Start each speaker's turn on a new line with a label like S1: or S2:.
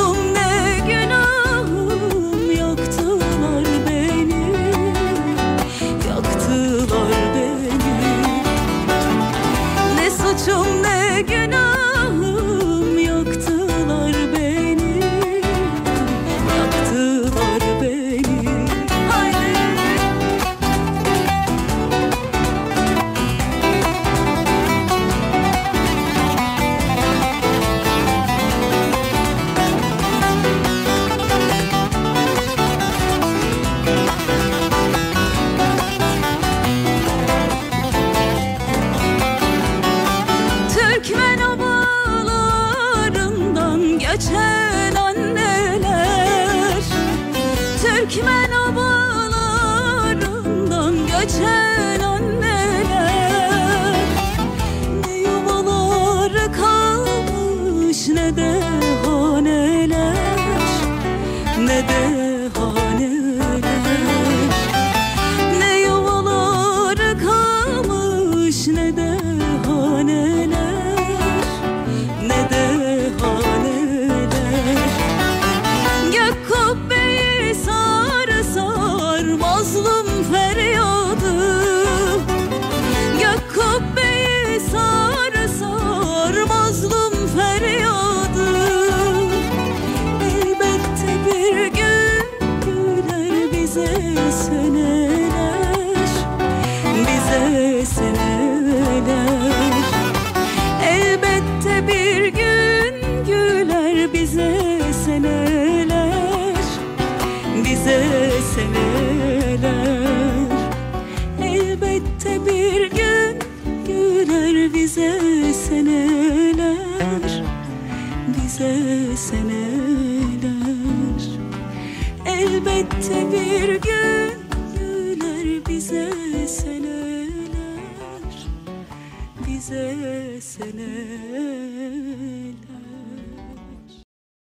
S1: suçum ne günahım, yaktılar beni, yaktılar beni. Ne suçum ne günahım, yaktılar beni, yaktılar beni. Haydi. Türkmen obalarından geçen anneler, Türkmen obalarından geçen anneler, ne yuvaları kalmış ne de haneler, ne de haneler. Ne yuvaları kalmış ne de haneler, ne de haneler. Gök kubbeyi sar sar mazlum feryadı, gök kubbeyi sar sar mazlum feryadı. Elbette bir gün güler bize seneler, bize seneler. Elbette bir gün güler bize seneler, bize seneler. Elbette bir gün güler bize seneler, bize seneler. Elbette bir gün güler bize seneler, bize seneler.